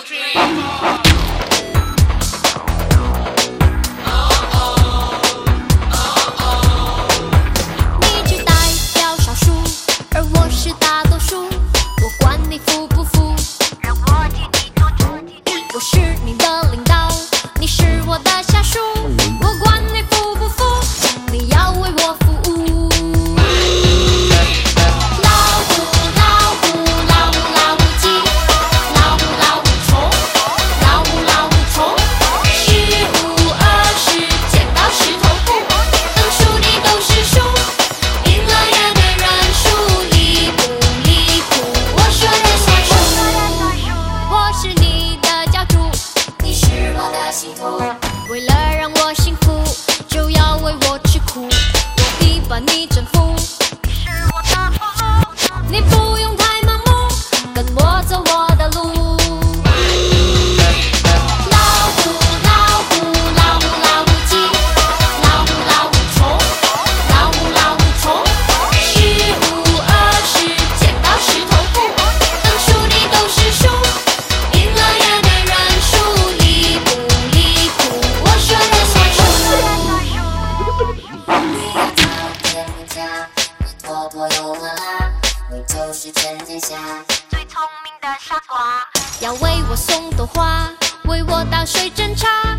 为了让我幸福，就要为我吃苦，我已把你征服。你是我的父母，你不用太盲目，跟我走我的路。老虎，老虎，老虎，老虎机，老虎，老虎虫，老虎，老虎虫，15、20，剪刀石头布，等输你都是输，赢了也没认输，离谱离谱，我说的算数。你要找天家，你婆婆有了啦，你就是全天下最聪明的傻瓜。要为我送朵花，为我倒水斟茶。